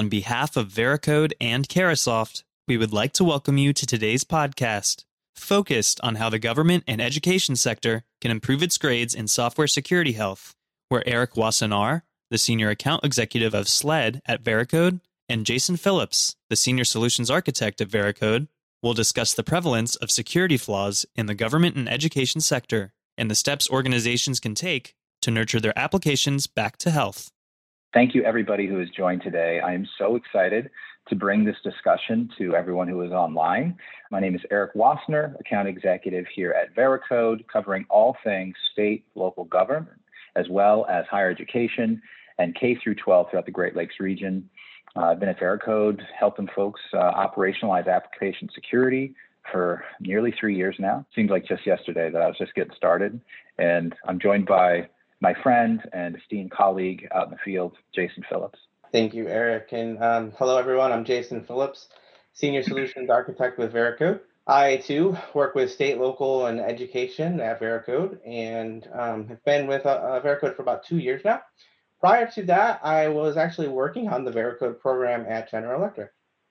On behalf of Veracode and Carahsoft, we would like to welcome you to today's podcast, focused on how the government and education sector can improve its grades in software security health, where Eric Wassenaar, the Senior Account Executive of SLED at Veracode, and Jason Phillips, the Senior Solutions Architect at Veracode, will discuss the prevalence of security flaws in the government and education sector and the steps organizations can take to nurture their applications back to health. Thank you, everybody who has joined today. I am so excited to bring this discussion to everyone who is online. My name is Eric Wassenaar, Account Executive here at Veracode, covering all things state, local government, as well as higher education and K through 12 throughout the Great Lakes region. I've been at Veracode helping folks operationalize application security for nearly 3 years now. Seems like just yesterday that I was just getting started. And I'm joined by my friend and esteemed colleague out in the field, Jason Phillips. Thank you, Eric. And hello, everyone. I'm Jason Phillips, Senior Solutions Architect with Veracode. I, too, work with state, local, and education at Veracode, and have been with Veracode for about 2 years now. Prior to that, I was actually working on the Veracode program at General Electric.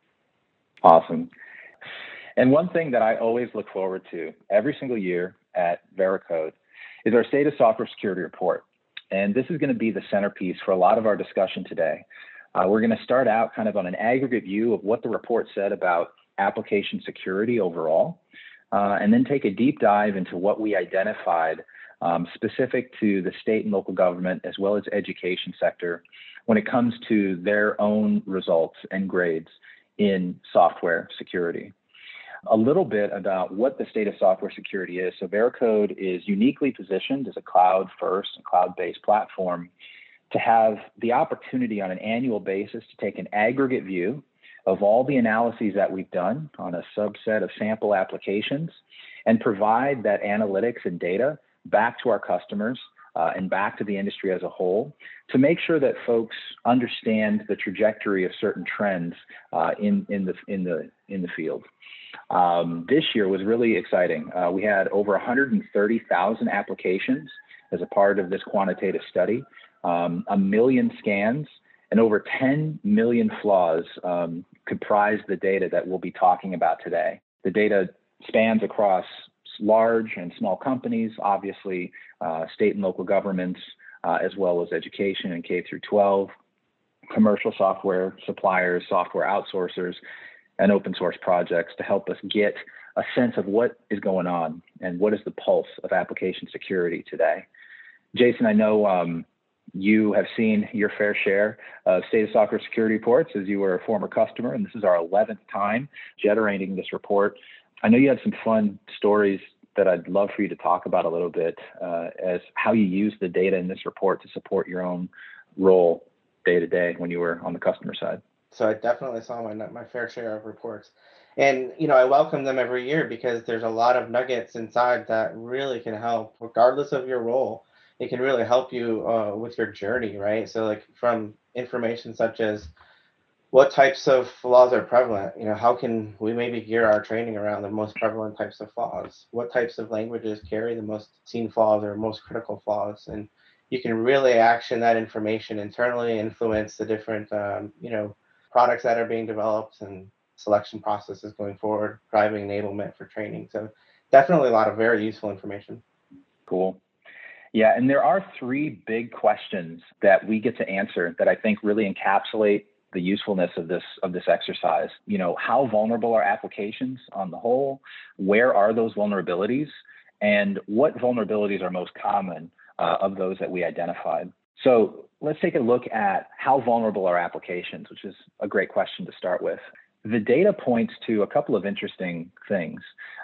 Awesome. And one thing that I always look forward to every single year at Veracode is our State of Software Security Report. And this is going to be the centerpiece for a lot of our discussion today. We're going to start out kind of on an aggregate view of what the report said about application security overall, and then take a deep dive into what we identified specific to the state and local government, as well as education sector, when it comes to their own results and grades in software security. A little bit about what the state of software security is. So Veracode is uniquely positioned as a cloud-first and cloud-based platform to have the opportunity on an annual basis to take an aggregate view of all the analyses that we've done on a subset of sample applications and provide that analytics and data back to our customers and back to the industry as a whole to make sure that folks understand the trajectory of certain trends in the field. This year was really exciting. We had over 130,000 applications as a part of this quantitative study, 1 million scans, and over 10 million flaws comprise the data that we'll be talking about today. The data spans across large and small companies, obviously state and local governments, as well as education and K through 12, commercial software suppliers, software outsourcers, and open source projects to help us get a sense of what is going on and what is the pulse of application security today. Jason, I know you have seen your fair share of State of Software Security reports as you were a former customer, and this is our 11th time generating this report. I know you had some fun stories that I'd love for you to talk about a little bit as how you use the data in this report to support your own role day to day when you were on the customer side. So I definitely saw my fair share of reports. And, I welcome them every year because there's a lot of nuggets inside that really can help, regardless of your role. It can really help you with your journey, right? So like from information such as what types of flaws are prevalent, how can we maybe gear our training around the most prevalent types of flaws? What types of languages carry the most seen flaws or most critical flaws? And you can really action that information internally, influence the different, products that are being developed and selection processes going forward, driving enablement for training. So definitely a lot of very useful information. Cool. Yeah, and there are 3 big questions that we get to answer that I think really encapsulate the usefulness of this exercise. How vulnerable are applications on the whole? Where are those vulnerabilities? And what vulnerabilities are most common of those that we identified? So let's take a look at how vulnerable are applications, which is a great question to start with. The data points to a couple of interesting things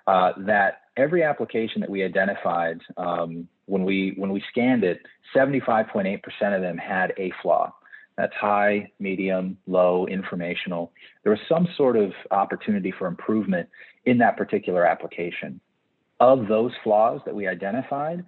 that every application that we identified when we scanned it, 75.8% of them had a flaw. That's high, medium, low, informational. There was some sort of opportunity for improvement in that particular application. Of those flaws that we identified,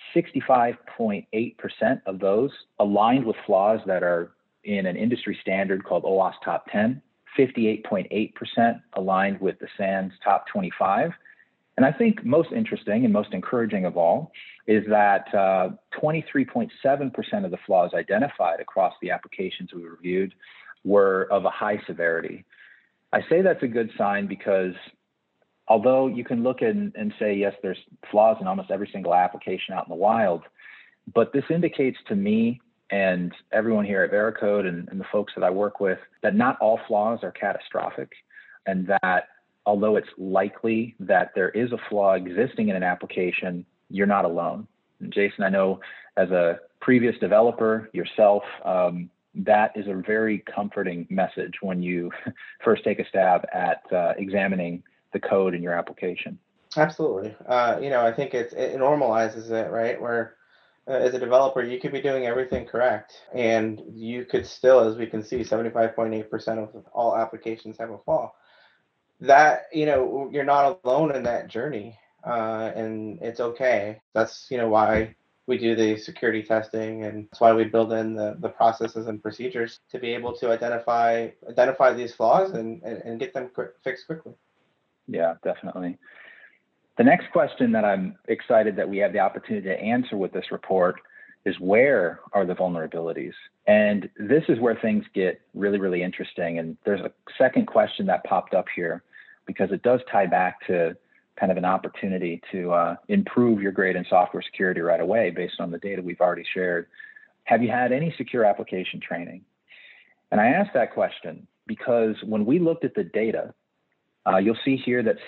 65.8% of those aligned with flaws that are in an industry standard called OWASP Top 10, 58.8% aligned with the SANS Top 25. And I think most interesting and most encouraging of all is that 23.7% of the flaws identified across the applications we reviewed were of a high severity. I say that's a good sign because although you can look and say, yes, there's flaws in almost every single application out in the wild, but this indicates to me and everyone here at Veracode and the folks that I work with that not all flaws are catastrophic, and that although it's likely that there is a flaw existing in an application, you're not alone. And Jason, I know as a previous developer yourself, that is a very comforting message when you first take a stab at examining the code in your application. Absolutely. I think it normalizes it, right? Where as a developer, you could be doing everything correct, and you could still, as we can see, 75.8% of all applications have a flaw. That, you're not alone in that journey, and it's okay. That's, why we do the security testing, and that's why we build in the processes and procedures to be able to identify these flaws and get them fixed quickly. Yeah, definitely. The next question that I'm excited that we have the opportunity to answer with this report is, where are the vulnerabilities? And this is where things get really, really interesting. And there's a second question that popped up here because it does tie back to kind of an opportunity to improve your grade in software security right away based on the data we've already shared. Have you had any secure application training? And I asked that question because when we looked at the data, you'll see here that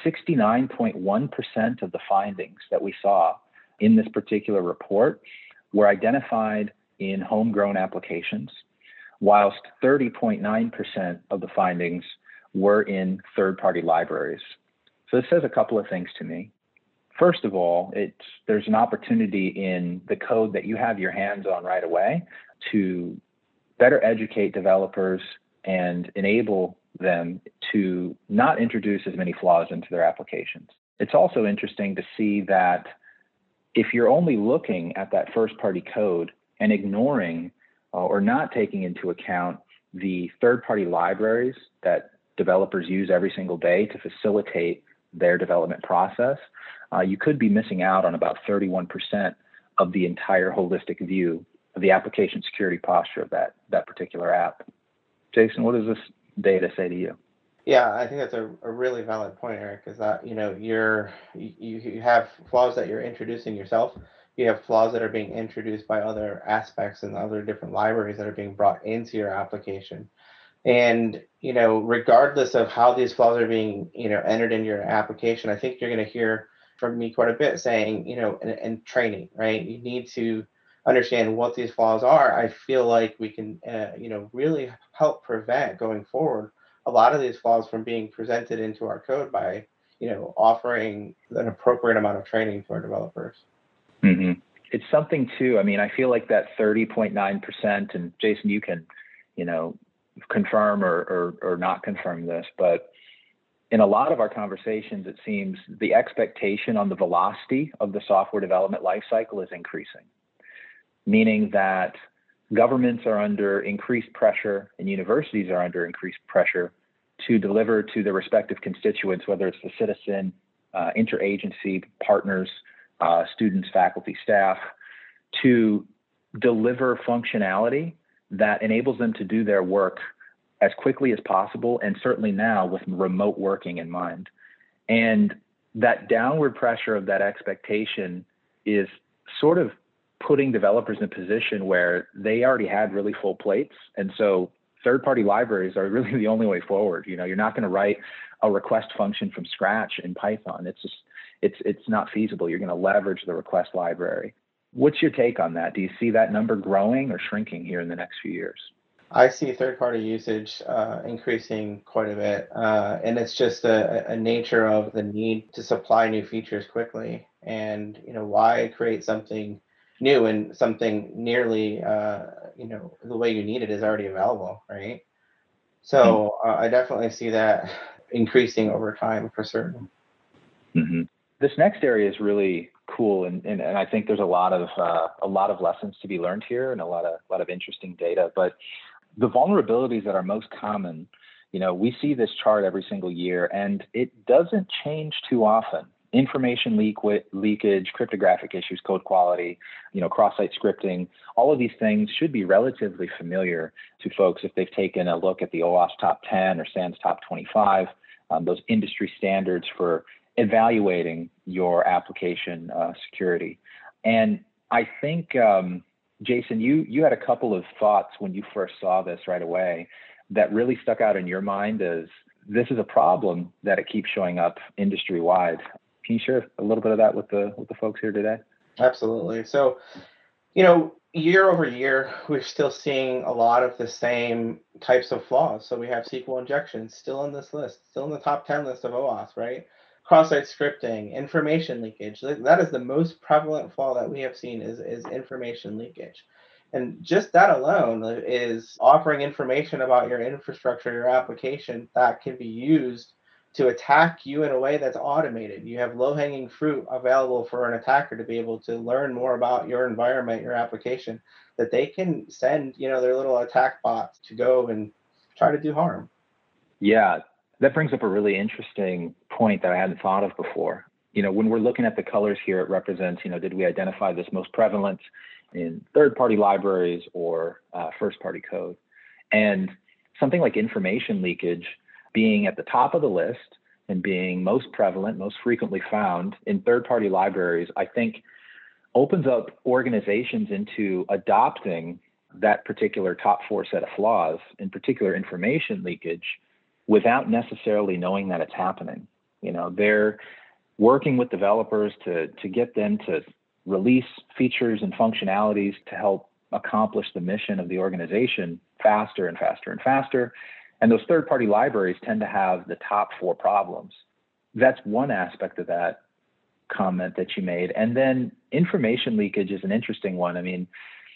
69.1% of the findings that we saw in this particular report were identified in homegrown applications, whilst 30.9% of the findings were in third-party libraries. So this says a couple of things to me. First of all, there's an opportunity in the code that you have your hands on right away to better educate developers and enable them to not introduce as many flaws into their applications. It's also interesting to see that if you're only looking at that first-party code and ignoring or not taking into account the third-party libraries that developers use every single day to facilitate their development process, you could be missing out on about 31% of the entire holistic view of the application security posture of that particular app. Jason, what does this data say to you? Yeah, I think that's a really valid point, Eric, is that, you have flaws that you're introducing yourself. You have flaws that are being introduced by other aspects and other different libraries that are being brought into your application. And, regardless of how these flaws are being, entered in your application, I think you're going to hear from me quite a bit saying, and training, right? You need to understand what these flaws are. I feel like we can, really help prevent going forward a lot of these flaws from being presented into our code by, offering an appropriate amount of training to our developers. Mm-hmm. It's something too. I mean, I feel like that 30.9%, and Jason, you can, confirm or not confirm this, but in a lot of our conversations, it seems the expectation on the velocity of the software development lifecycle is increasing, meaning that governments are under increased pressure and universities are under increased pressure to deliver to their respective constituents, whether it's the citizen, interagency partners, students, faculty, staff, to deliver functionality that enables them to do their work as quickly as possible, and certainly now with remote working in mind. And that downward pressure of that expectation is sort of putting developers in a position where they already had really full plates. And so third-party libraries are really the only way forward. You're not going to write a request function from scratch in Python. It's not feasible. You're going to leverage the request library. What's your take on that? Do you see that number growing or shrinking here in the next few years? I see third-party usage increasing quite a bit, and it's just a nature of the need to supply new features quickly. And why create something new and something nearly the way you need it is already available, right? So I definitely see that increasing over time for certain. Mm-hmm. This next area is really cool, and I think there's a lot of lessons to be learned here and a lot of interesting data. But the vulnerabilities that are most common, we see this chart every single year, and it doesn't change too often. information leakage, cryptographic issues, code quality, cross-site scripting, all of these things should be relatively familiar to folks if they've taken a look at the OWASP Top 10 or SANS Top 25, those industry standards for evaluating your application security. And I think, Jason, you had a couple of thoughts when you first saw this right away that really stuck out in your mind as this is a problem that it keeps showing up industry-wide. Can you share a little bit of that with the folks here today? Absolutely. So, year over year, we're still seeing a lot of the same types of flaws. So we have SQL injection still in this list, still in the top 10 list of OAuth, right? Cross-site scripting, information leakage. That is the most prevalent flaw that we have seen is information leakage. And just that alone is offering information about your infrastructure, your application that can be used to attack you in a way that's automated. You have low-hanging fruit available for an attacker to be able to learn more about your environment, your application, that they can send, their little attack bots to go and try to do harm. Yeah, that brings up a really interesting point that I hadn't thought of before. When we're looking at the colors here, it represents, did we identify this most prevalent in third-party libraries or first-party code? And something like information leakage being at the top of the list and being most prevalent, most frequently found in third-party libraries, I think opens up organizations into adopting that particular top 4 set of flaws, in particular information leakage, without necessarily knowing that it's happening. They're working with developers to get them to release features and functionalities to help accomplish the mission of the organization faster and faster and faster. And those third-party libraries tend to have the top 4 problems. That's one aspect of that comment that you made. And then information leakage is an interesting one. I mean,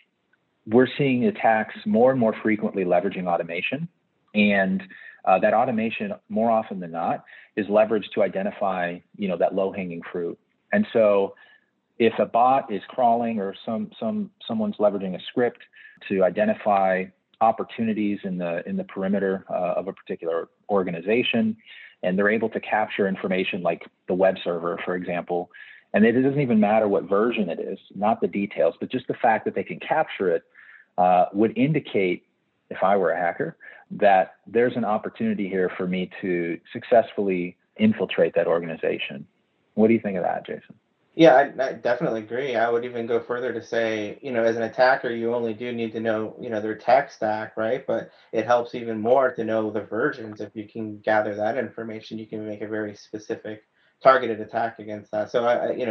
we're seeing attacks more and more frequently leveraging automation. And that automation, more often than not, is leveraged to identify, that low-hanging fruit. And so if a bot is crawling or someone's leveraging a script to identify opportunities in the perimeter of a particular organization, and they're able to capture information like the web server, for example, and it doesn't even matter what version it is, not the details, but just the fact that they can capture it would indicate, if I were a hacker, that there's an opportunity here for me to successfully infiltrate that organization. What do you think of that, Jason? Yeah, I definitely agree. I would even go further to say, as an attacker, you only do need to know, their tech stack, right? But it helps even more to know the versions. If you can gather that information, you can make a very specific targeted attack against that. So,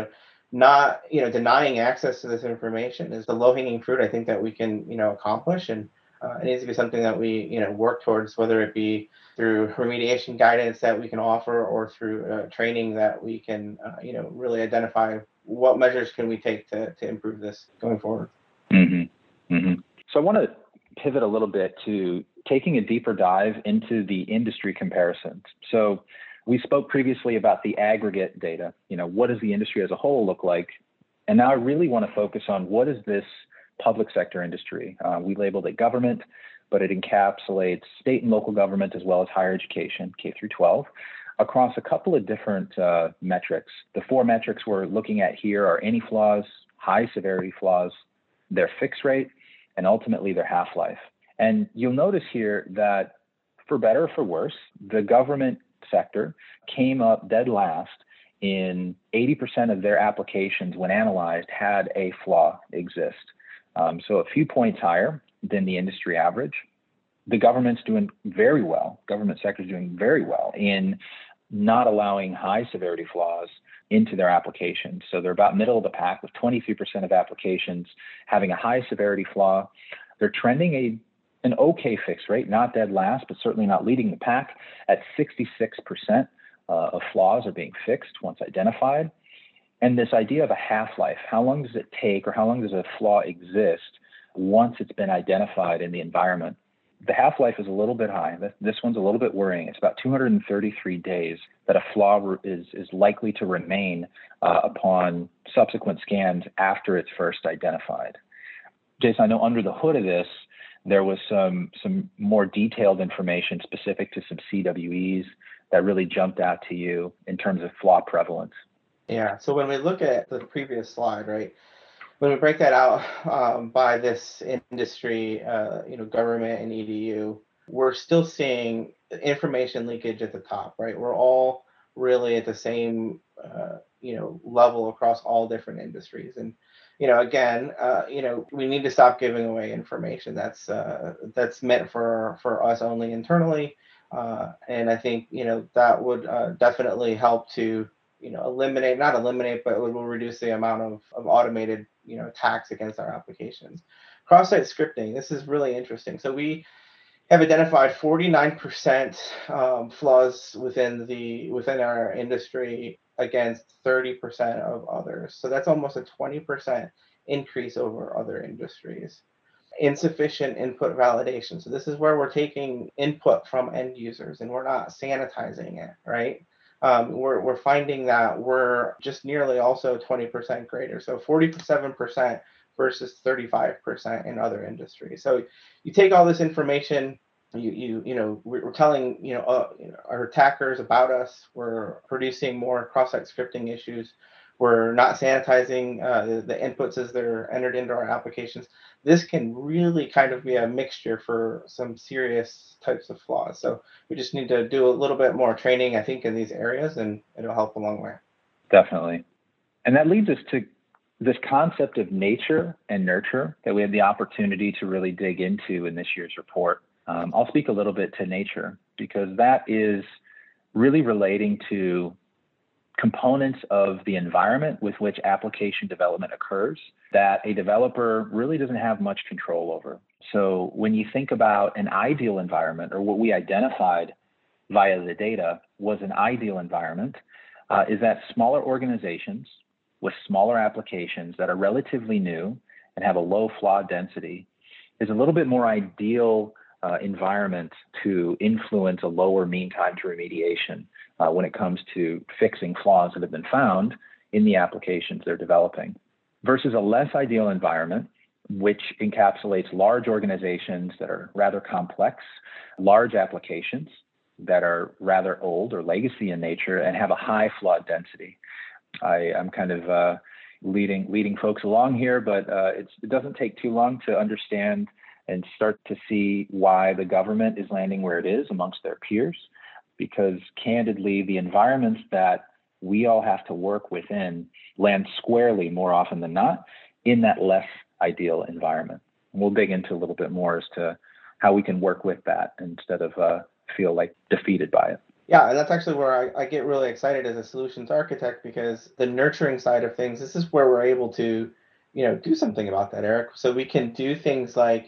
not, denying access to this information is the low-hanging fruit, I think, that we can, accomplish. And it needs to be something that we, work towards, whether it be through remediation guidance that we can offer or through training that we can, really identify what measures can we take to improve this going forward. Mm-hmm. Mm-hmm. So I want to pivot a little bit to taking a deeper dive into the industry comparisons. So we spoke previously about the aggregate data. What does the industry as a whole look like? And now I really want to focus on what is this public sector industry. We labeled it government, but it encapsulates state and local government as well as higher education, K through 12, across a couple of different metrics. The 4 metrics we're looking at here are any flaws, high severity flaws, their fix rate, and ultimately their half-life. And you'll notice here that for better or for worse, the government sector came up dead last in 80% of their applications when analyzed had a flaw exist. So a few points higher than the industry average. The government's doing very well. Government sector is doing very well in not allowing high severity flaws into their applications. So they're about middle of the pack with 23% of applications having a high severity flaw. They're trending an okay fix rate, not dead last, but certainly not leading the pack at 66% of flaws are being fixed once identified. And this idea of a half-life, how long does it take or how long does a flaw exist once it's been identified in the environment? The half-life is a little bit high. This one's a little bit worrying. It's about 233 days that a flaw is likely to remain upon subsequent scans after it's first identified. Jason, I know under the hood of this, there was some more detailed information specific to some CWEs that really jumped out to you in terms of flaw prevalence. Yeah. So when we look at the previous slide, right, when we break that out by this industry, government and EDU, we're still seeing information leakage at the top, right? We're all really at the same, level across all different industries. And, again, we need to stop giving away information that's meant for us only internally. And I think, that would definitely help to eliminate, not eliminate, but it will reduce the amount of automated, attacks against our applications. Cross-site scripting, this is really interesting. So we have identified 49% flaws within our industry against 30% of others. So that's almost a 20% increase over other industries. Insufficient input validation. So this is where we're taking input from end users and we're not sanitizing it, right? We're finding that we're just nearly also 20% greater. So 47% versus 35% in other industries. So you take all this information, we're telling our attackers about us. We're producing more cross-site scripting issues. We're not sanitizing the inputs as they're entered into our applications. This can really kind of be a mixture for some serious types of flaws. So we just need to do a little bit more training, I think, in these areas, and it'll help a long way. Definitely. And that leads us to this concept of nature and nurture that we had the opportunity to really dig into in this year's report. I'll speak a little bit to nature because that is really relating to components of the environment with which application development occurs that a developer really doesn't have much control over. So when you think about an ideal environment, or what we identified via the data was an ideal environment, is that smaller organizations with smaller applications that are relatively new and have a low flaw density is a little bit more ideal environment to influence a lower mean time to remediation when it comes to fixing flaws that have been found in the applications they're developing, versus a less ideal environment, which encapsulates large organizations that are rather complex, large applications that are rather old or legacy in nature and have a high flaw density. I'm kind of leading folks along here, but it doesn't take too long to understand and start to see why the government is landing where it is amongst their peers, because candidly, the environments that we all have to work within land squarely more often than not in that less ideal environment. And we'll dig into a little bit more as to how we can work with that instead of feel like defeated by it. Yeah, and that's actually where I get really excited as a solutions architect, because the nurturing side of things, this is where we're able to, do something about that, Eric. So we can do things like,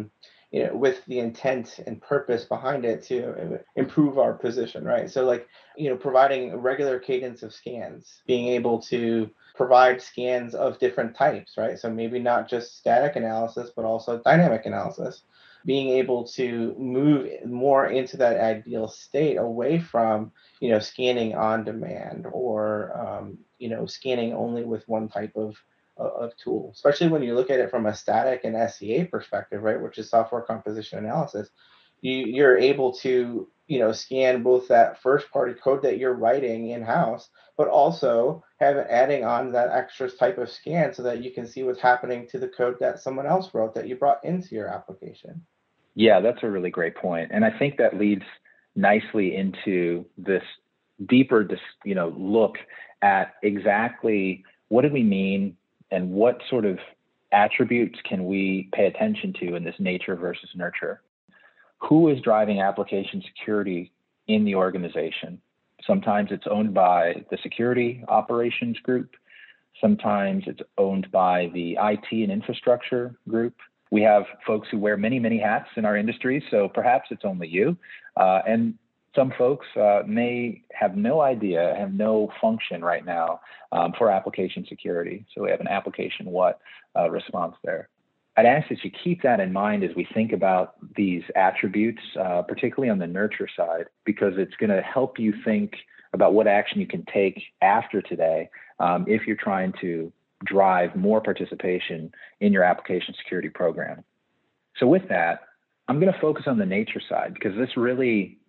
with the intent and purpose behind it to improve our position, right? So like, providing a regular cadence of scans, being able to provide scans of different types, right? So maybe not just static analysis, but also dynamic analysis. Being able to move more into that ideal state away from, scanning on demand or, scanning only with one type of tool, especially when you look at it from a static and SCA perspective, right, which is software composition analysis. You're able to, scan both that first party code that you're writing in-house, but also adding on that extra type of scan so that you can see what's happening to the code that someone else wrote that you brought into your application. Yeah, that's a really great point. And I think that leads nicely into this deeper, look at exactly what do we mean and what sort of attributes can we pay attention to in this nature versus nurture. Who is driving application security in the organization? Sometimes it's owned by the security operations group. Sometimes it's owned by the IT and infrastructure group. We have folks who wear many, many hats in our industry, so perhaps it's only you. And some folks may have no idea, have no function right now for application security. So we have an application what response there. I'd ask that you keep that in mind as we think about these attributes, particularly on the nurture side, because it's going to help you think about what action you can take after today if you're trying to drive more participation in your application security program. So with that, I'm going to focus on the nature side because this really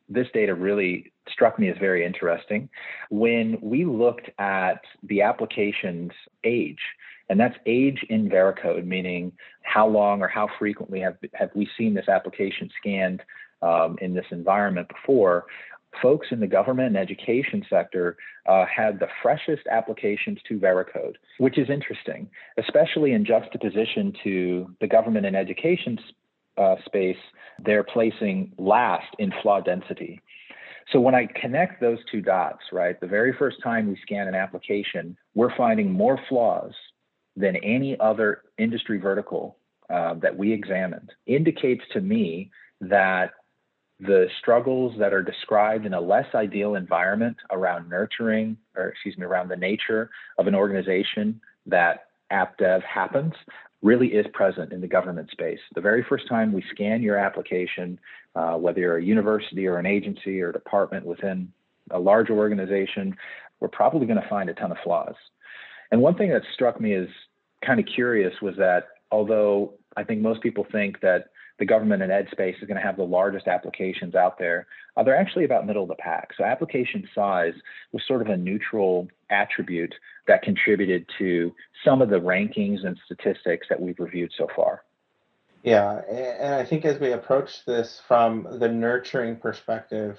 this data really struck me as very interesting. When we looked at the application's age, and that's age in Veracode, meaning how long or how frequently have we seen this application scanned in this environment before, folks in the government and education sector had the freshest applications to Veracode, which is interesting, especially in juxtaposition to the government and education space. They're placing last in flaw density. So when I connect those two dots, right, the very first time we scan an application, we're finding more flaws than any other industry vertical that we examined. Indicates to me that the struggles that are described in a less ideal environment around around the nature of an organization that app dev happens really is present in the government space. The very first time we scan your application, whether you're a university or an agency or department within a large organization, we're probably going to find a ton of flaws. And one thing that struck me as kind of curious was that although I think most people think that the government and ed space is going to have the largest applications out there, they're actually about middle of the pack. So application size was sort of a neutral attribute that contributed to some of the rankings and statistics that we've reviewed so far. Yeah, and I think as we approach this from the nurturing perspective,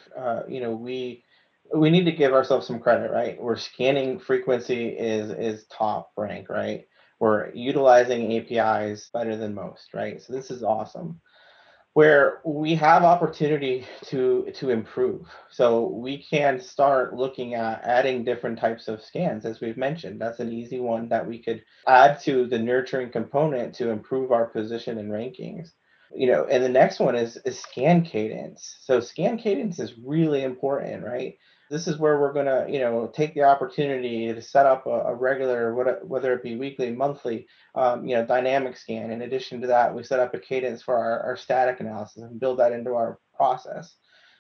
we need to give ourselves some credit, right? We're scanning frequency is top rank, right? We're utilizing APIs better than most, right? So this is awesome. Where we have opportunity to improve. So we can start looking at adding different types of scans, as we've mentioned. That's an easy one that we could add to the nurturing component to improve our position and rankings. And the next one is scan cadence. So scan cadence is really important, right? This is where we're going to, take the opportunity to set up a regular, whether it be weekly, monthly, dynamic scan. In addition to that, we set up a cadence for our static analysis and build that into our process.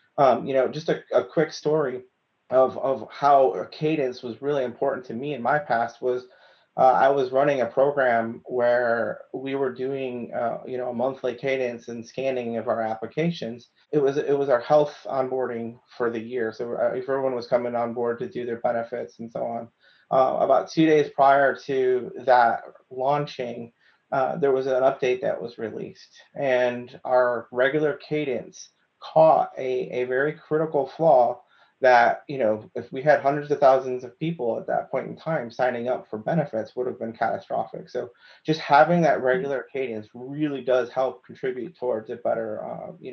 Just a quick story of how a cadence was really important to me in my past was I was running a program where we were doing, a monthly cadence and scanning of our applications. It was our health onboarding for the year. So if everyone was coming on board to do their benefits and so on, about 2 days prior to that launching, there was an update that was released, and our regular cadence caught a very critical flaw that, if we had hundreds of thousands of people at that point in time signing up for benefits would have been catastrophic. So just having that regular cadence really does help contribute towards a better,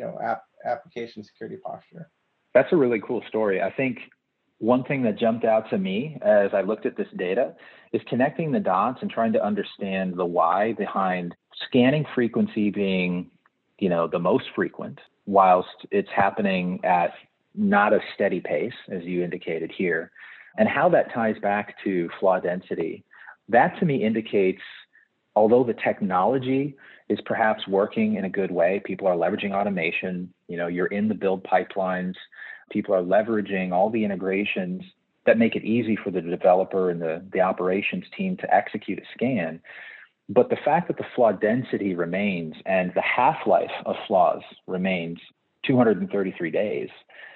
application security posture. That's a really cool story. I think one thing that jumped out to me as I looked at this data is connecting the dots and trying to understand the why behind scanning frequency being, the most frequent, whilst it's happening at not a steady pace, as you indicated here, and how that ties back to flaw density. That to me indicates, although the technology is perhaps working in a good way, people are leveraging automation, you're in the build pipelines, people are leveraging all the integrations that make it easy for the developer and the operations team to execute a scan. But the fact that the flaw density remains and the half-life of flaws remains 233 days,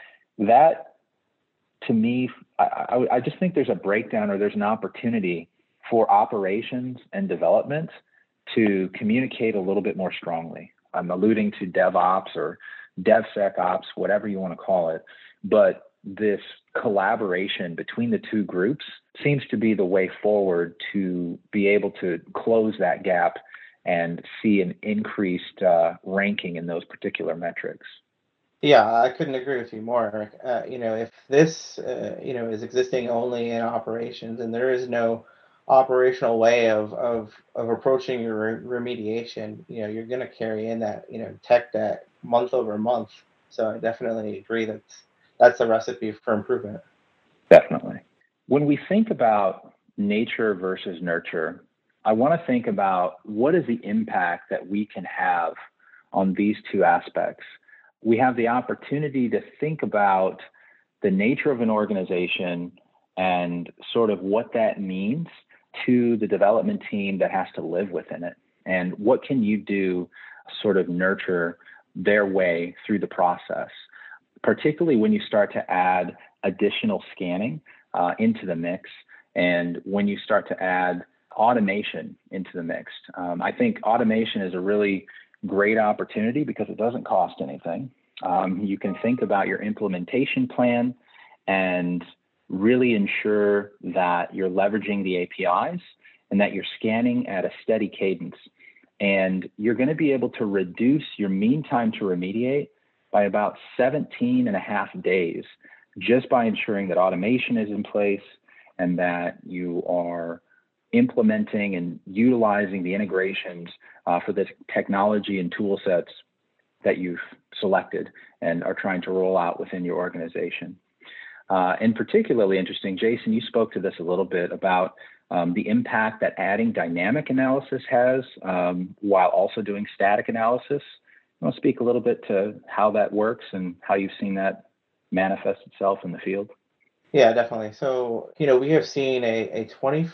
that to me, I just think there's a breakdown or there's an opportunity for operations and development to communicate a little bit more strongly. I'm alluding to DevOps or DevSecOps, whatever you want to call it, but this collaboration between the two groups seems to be the way forward to be able to close that gap and see an increased ranking in those particular metrics. Yeah, I couldn't agree with you more, Eric. If this, is existing only in operations and there is no operational way of approaching your remediation, you're going to carry in that, tech debt month over month. So I definitely agree that's a recipe for improvement. Definitely. When we think about nature versus nurture, I want to think about what is the impact that we can have on these two aspects. We have the opportunity to think about the nature of an organization and sort of what that means to the development team that has to live within it. And what can you do sort of nurture their way through the process? particularly when you start to add additional scanning into the mix, and when you start to add automation into the mix. I think automation is a really great opportunity because it doesn't cost anything. You can think about your implementation plan and really ensure that you're leveraging the APIs and that you're scanning at a steady cadence. And you're going to be able to reduce your mean time to remediate by about 17 and a half days, just by ensuring that automation is in place and that you are implementing and utilizing the integrations for the technology and tool sets that you've selected and are trying to roll out within your organization. And particularly interesting, Jason, you spoke to this a little bit about the impact that adding dynamic analysis has while also doing static analysis. You want to speak a little bit to how that works and how you've seen that manifest itself in the field? Yeah, definitely. So, we have seen a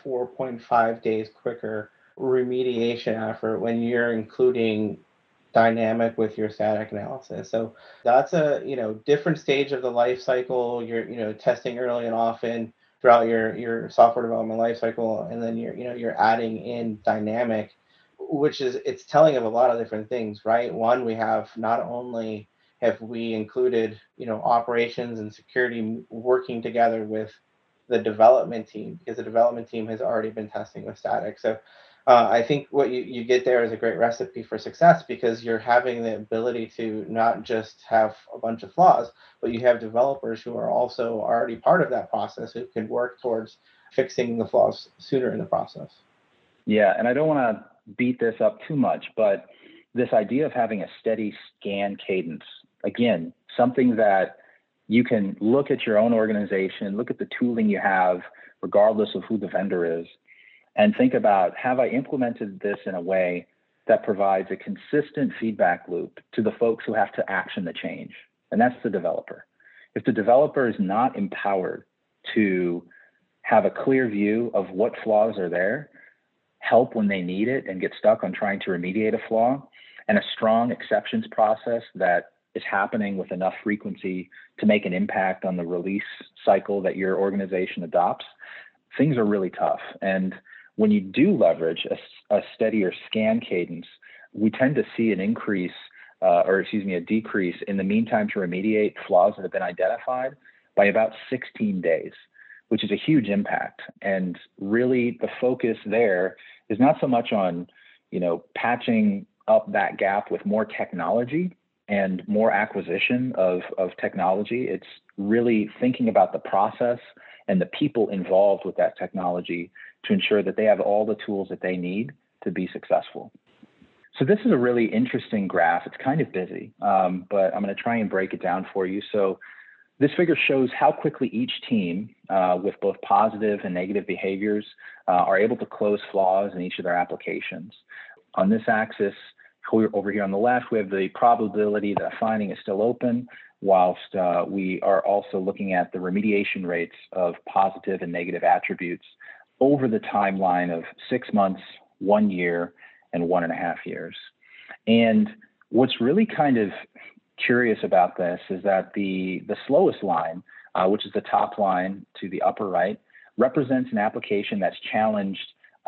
24.5 days quicker remediation effort when you're including dynamic with your static analysis. So that's a, different stage of the life cycle. You're, testing early and often throughout your software development life cycle, and then you're adding in dynamic, which is, it's telling of a lot of different things, right? One, we have not only have we included, operations and security working together with the development team, because the development team has already been testing with static. So I think what you get there is a great recipe for success, because you're having the ability to not just have a bunch of flaws, but you have developers who are also already part of that process who can work towards fixing the flaws sooner in the process. Yeah, and I don't want to beat this up too much, but this idea of having a steady scan cadence, again, something that you can look at your own organization, look at the tooling you have, regardless of who the vendor is, and think about, have I implemented this in a way that provides a consistent feedback loop to the folks who have to action the change? And that's the developer. If the developer is not empowered to have a clear view of what flaws are there, help when they need it and get stuck on trying to remediate a flaw, and a strong exceptions process that is happening with enough frequency to make an impact on the release cycle that your organization adopts, things are really tough. And when you do leverage a steadier scan cadence, we tend to see an increase, a decrease in the mean time to remediate flaws that have been identified by about 16 days, which is a huge impact. And really the focus there is not so much on, patching up that gap with more technology and more acquisition of technology. It's really thinking about the process and the people involved with that technology to ensure that they have all the tools that they need to be successful. So this is a really interesting graph. It's kind of busy, but I'm going to try and break it down for you. So this figure shows how quickly each team with both positive and negative behaviors are able to close flaws in each of their applications. On this axis, over here on the left, we have the probability that a finding is still open, whilst we are also looking at the remediation rates of positive and negative attributes over the timeline of 6 months, 1 year, and 1.5 years. And what's really kind of curious about this is that the slowest line, which is the top line to the upper right, represents an application that's challenged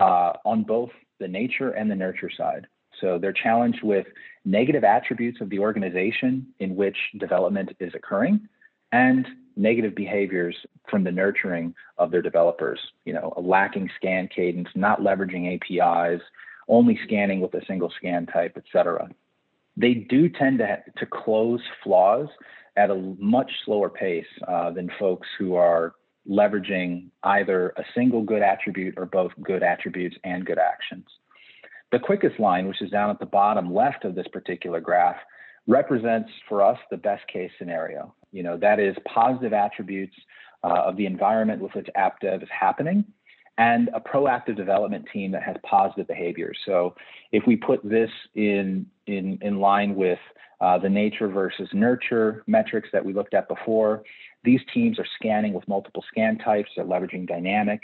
on both the nature and the nurture side. So they're challenged with negative attributes of the organization in which development is occurring, and negative behaviors from the nurturing of their developers, a lacking scan cadence, not leveraging APIs, only scanning with a single scan type, et cetera. They do tend to close flaws at a much slower pace than folks who are leveraging either a single good attribute or both good attributes and good actions. The quickest line, which is down at the bottom left of this particular graph, represents for us the best case scenario. That is positive attributes of the environment with which app dev is happening, and a proactive development team that has positive behaviors. So if we put this in line with the nature versus nurture metrics that we looked at before, these teams are scanning with multiple scan types. They're leveraging dynamic,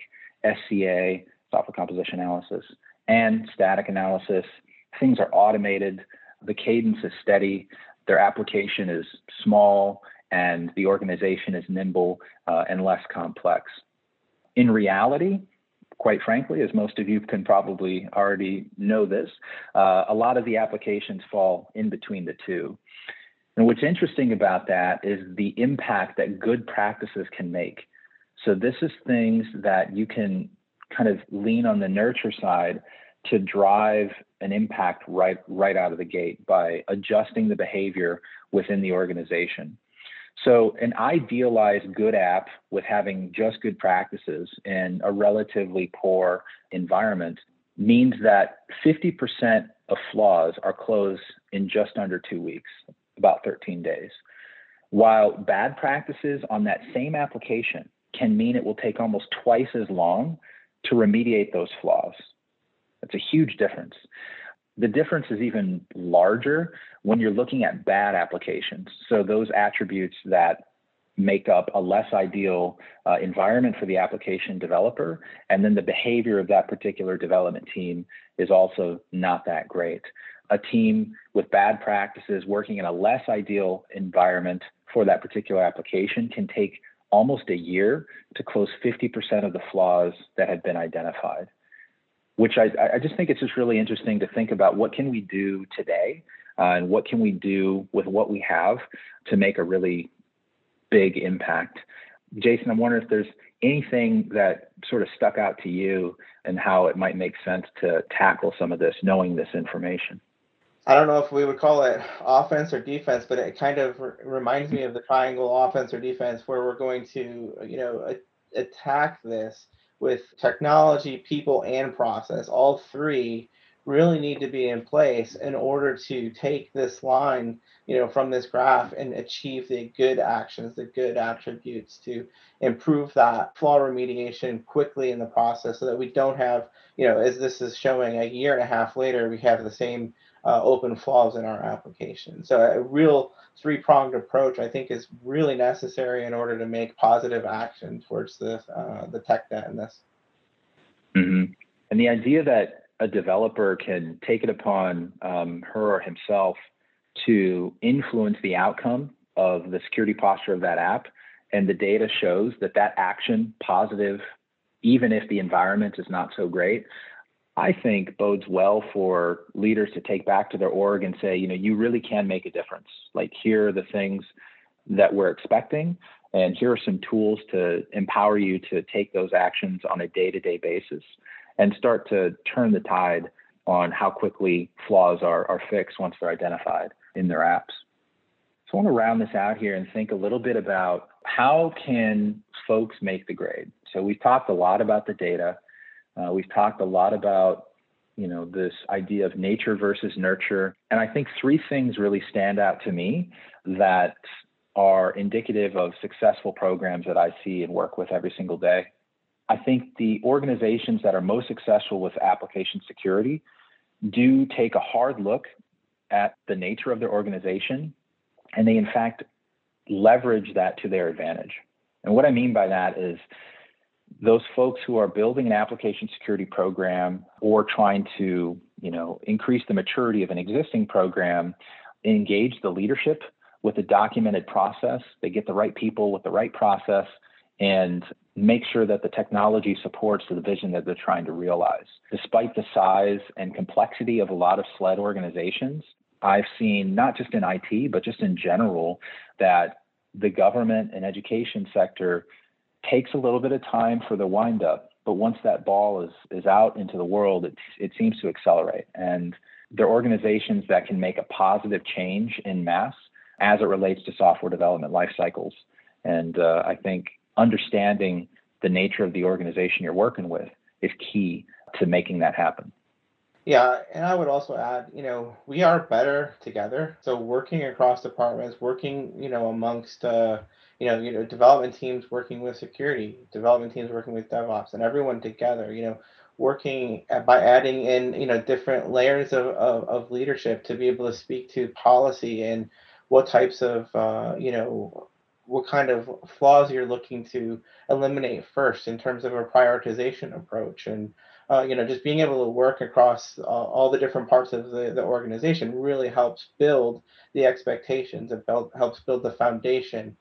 SCA, software composition analysis, and static analysis. Things are automated. The cadence is steady. Their application is small, and the organization is nimble and less complex. In reality, quite frankly, as most of you can probably already know this, a lot of the applications fall in between the two. And what's interesting about that is the impact that good practices can make. So this is things that you can kind of lean on the nurture side to drive an impact right out of the gate by adjusting the behavior within the organization. So an idealized good app with having just good practices in a relatively poor environment means that 50% of flaws are closed in just under 2 weeks, about 13 days. While bad practices on that same application can mean it will take almost twice as long to remediate those flaws. That's a huge difference. The difference is even larger when you're looking at bad applications. So those attributes that make up a less ideal environment for the application developer, and then the behavior of that particular development team is also not that great. A team with bad practices working in a less ideal environment for that particular application can take almost a year to close 50% of the flaws that have been identified. Which I just think it's just really interesting to think about what can we do today and what can we do with what we have to make a really big impact. Jason, I'm wondering if there's anything that sort of stuck out to you and how it might make sense to tackle some of this, knowing this information. I don't know if we would call it offense or defense, but it kind of reminds me of the triangle offense or defense, where we're going to, attack this with technology, people, and process. All three really need to be in place in order to take this line, from this graph and achieve the good actions, the good attributes to improve that flaw remediation quickly in the process so that we don't have, as this is showing, a year and a half later, we have the same open flaws in our application. So a real three-pronged approach, I think, is really necessary in order to make positive action towards the tech debt in this. Mm-hmm. And the idea that a developer can take it upon her or himself to influence the outcome of the security posture of that app, and the data shows that that action positive, even if the environment is not so great, I think bodes well for leaders to take back to their org and say, you really can make a difference. Like, here are the things that we're expecting, and here are some tools to empower you to take those actions on a day-to-day basis and start to turn the tide on how quickly flaws are fixed once they're identified in their apps. So I want to round this out here and think a little bit about how can folks make the grade. So we've talked a lot about the data. We've talked a lot about, this idea of nature versus nurture. And I think three things really stand out to me that are indicative of successful programs that I see and work with every single day. I think the organizations that are most successful with application security do take a hard look at the nature of their organization, and they in fact leverage that to their advantage. And what I mean by that is those folks who are building an application security program or trying to, increase the maturity of an existing program, engage the leadership with a documented process. They get the right people with the right process and make sure that the technology supports the vision that they're trying to realize. Despite the size and complexity of a lot of SLED organizations, I've seen, not just in IT, but just in general, that the government and education sector takes a little bit of time for the wind up, but once that ball is out into the world, it seems to accelerate. And they're organizations that can make a positive change in mass as it relates to software development life cycles. And I think understanding the nature of the organization you're working with is key to making that happen. Yeah, and I would also add, we are better together. So working across departments, working, amongst, development teams working with security, development teams working with DevOps, and everyone together, working by adding in, different layers of leadership to be able to speak to policy and what types of, what kind of flaws you're looking to eliminate first in terms of a prioritization approach, and just being able to work across all the different parts of the organization really helps build the expectations. It helps build the foundation,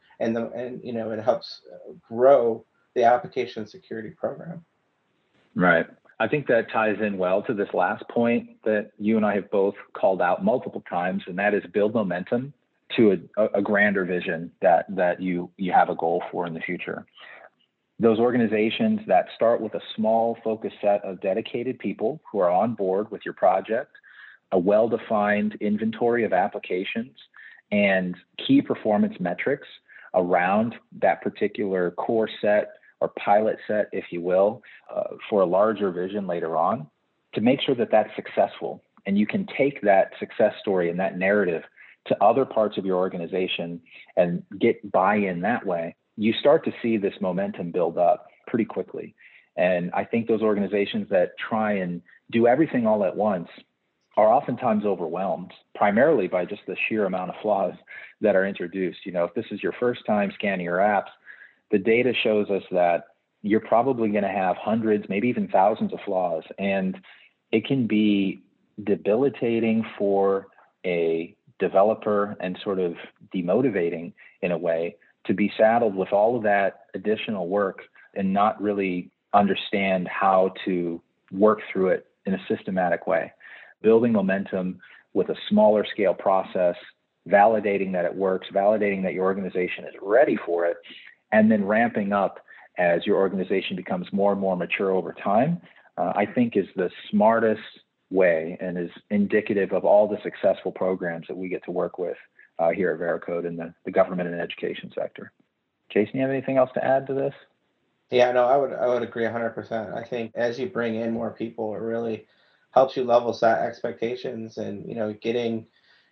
it helps grow the application security program. Right. I think that ties in well to this last point that you and I have both called out multiple times, and that is build momentum to a grander vision that you have a goal for in the future. Those organizations that start with a small focused set of dedicated people who are on board with your project, a well-defined inventory of applications, and key performance metrics around that particular core set or pilot set, if you will, for a larger vision later on, to make sure that that's successful. And you can take that success story and that narrative to other parts of your organization and get buy-in that way. You start to see this momentum build up pretty quickly. And I think those organizations that try and do everything all at once are oftentimes overwhelmed, primarily by just the sheer amount of flaws that are introduced. If this is your first time scanning your apps, the data shows us that you're probably going to have hundreds, maybe even thousands of flaws. And it can be debilitating for a developer and sort of demotivating in a way to be saddled with all of that additional work and not really understand how to work through it in a systematic way. Building momentum with a smaller scale process, validating that it works, validating that your organization is ready for it, and then ramping up as your organization becomes more and more mature over time, I think is the smartest way and is indicative of all the successful programs that we get to work with here at Veracode in the government and education sector. Jason, you have anything else to add to this? Yeah, no, I would agree 100%. I think as you bring in more people, it really helps you level set expectations, and getting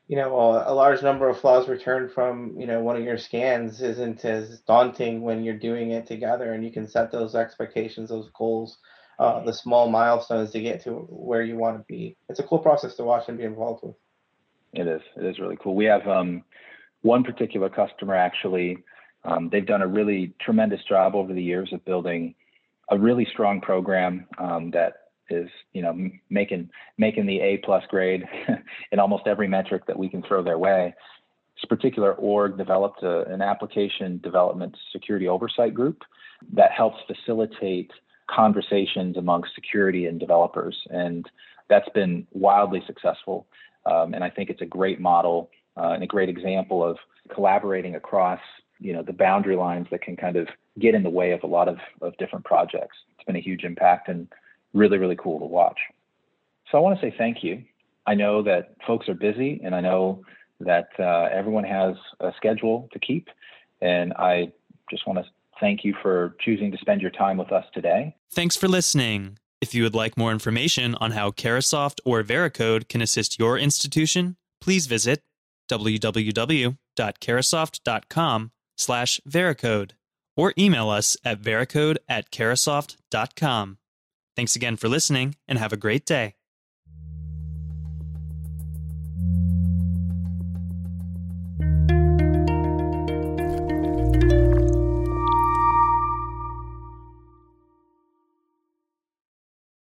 a large number of flaws returned from one of your scans isn't as daunting when you're doing it together, and you can set those expectations, those goals, the small milestones to get to where you want to be. It's a cool process to watch and be involved with. It is really cool. We have one particular customer, actually. They've done a really tremendous job over the years of building a really strong program that is, making the A+ grade in almost every metric that we can throw their way. This particular org developed an application development security oversight group that helps facilitate conversations amongst security and developers, and that's been wildly successful. And I think it's a great model and a great example of collaborating across, the boundary lines that can kind of get in the way of a lot of different projects. It's been a huge impact and really, really cool to watch. So I want to say thank you. I know that folks are busy, and I know that everyone has a schedule to keep. And I just want to thank you for choosing to spend your time with us today. Thanks for listening. If you would like more information on how Carahsoft or Veracode can assist your institution, please visit www.carasoft.com/Veracode or email us at veracode@carasoft.com. Thanks again for listening, and have a great day.